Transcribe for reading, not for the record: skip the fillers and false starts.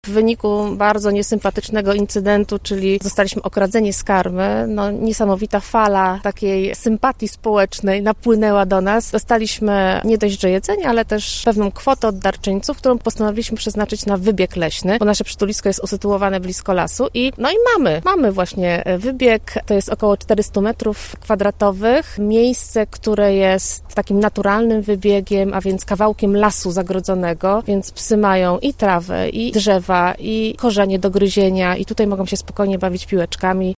W wyniku bardzo niesympatycznego incydentu, czyli zostaliśmy okradzeni z karmy, niesamowita fala takiej sympatii społecznej napłynęła do nas. Dostaliśmy nie dość, że jedzenie, ale też pewną kwotę od darczyńców, którą postanowiliśmy przeznaczyć na wybieg leśny, bo nasze przytulisko jest usytuowane blisko lasu i mamy właśnie wybieg, to jest około 400 metrów kwadratowych, miejsce, które jest takim naturalnym wybiegiem, a więc kawałkiem lasu zagrodzonego, więc psy mają i trawę, i drzewa, i korzenie do gryzienia i tutaj mogą się spokojnie bawić piłeczkami.